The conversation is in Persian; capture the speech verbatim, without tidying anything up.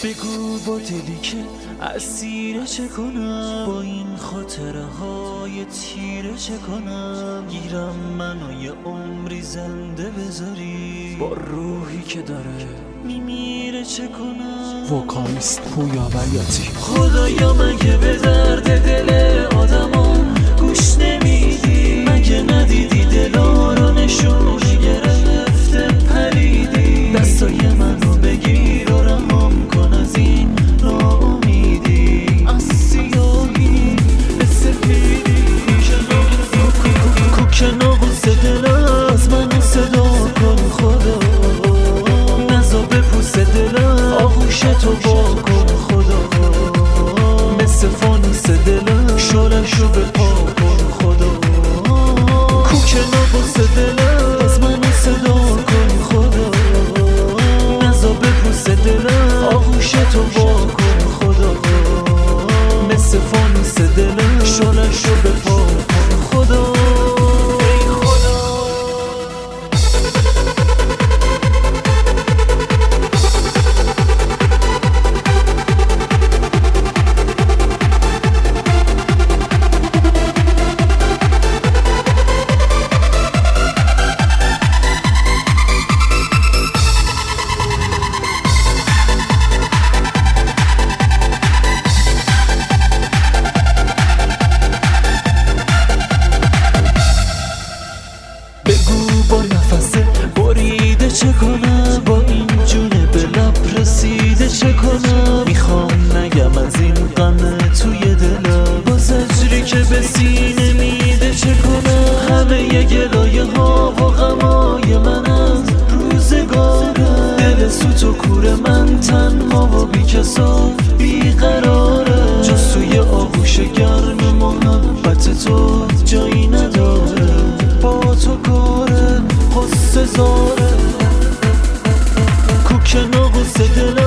بگو با دلی که اسیره چه کنم، با این خاطره های تیره چه کنم. گیرم منو یه عمری زنده بذاری، با روحی که داره میمیره چه کنم. وکالیست پویا بیاتی. خدایا مگه به درد دل آدما گوش نمیدی؟ مگه ندیدی دلا رو نشونی گرفته پریدی؟ دستای منو بگیر و رهام کن از این ناامیدی. از سیاهی به سپیدی کوک ناقوس دل از منو صدا کن خدا. نزا به پوست دل آغوش تو با کن خدا. مثل فانوس دل شلشو به پا کن خدا. کوک ناقوس دل از منو صدا کن خدا. نزا به پوست دل آغوش تو با کن خدا. مثل فانوس دل شلشو به پا کن خدا. با نفسه بریده چه کنم، با این جونه به لب رسیده چه کنم. میخوام نگم از این غم توی دلم، با زجری که به سینه میده چه کنم. همه ی گلایه ها و غمای من از روزگاره. دل سوت و کور من تنها و بی کسا بیقراره. جستوی آغوش گرم محبت تو جایی نداره. با تو کاره قصه زاره. کوک ناقوس دل